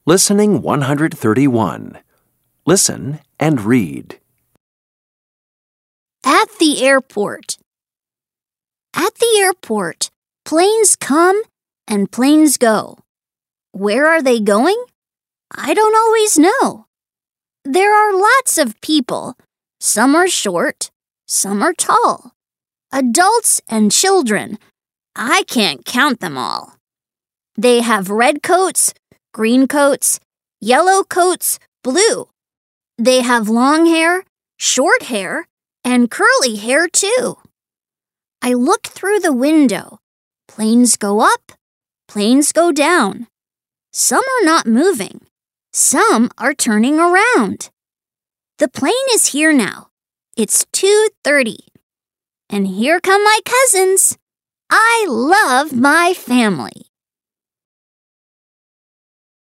Listening 131. Listen and read. At the airport. At the airport, planes come and planes go. Where are they going? I don't always know. There are lots of people. Some are short, some are tall. Adults and children. I can't count them all. They have red coats, green coats, yellow coats, blue. They have long hair, short hair, and curly hair too. I look through the window. Planes go up, planes go down. Some are not moving. Some are turning around. The plane is here now. It's 2:30. And here come my cousins. I love my family.